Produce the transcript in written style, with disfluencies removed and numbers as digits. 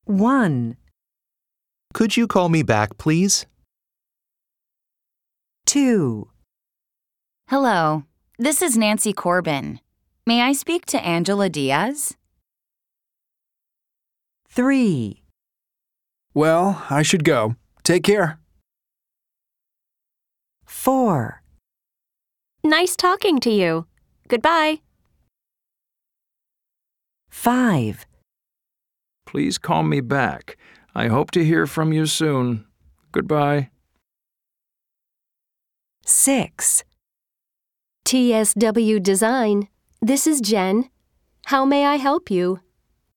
1, Could you call me back, please? 2, Hello, this is Nancy Corbin. May I speak to Angela Diaz? 3, Well, I should go. Take care. 4, Nice talking to you. Goodbye. 5, Please call me back. I hope to hear from you soon. Goodbye. 6, TSW Design. This is Jen. How may I help you?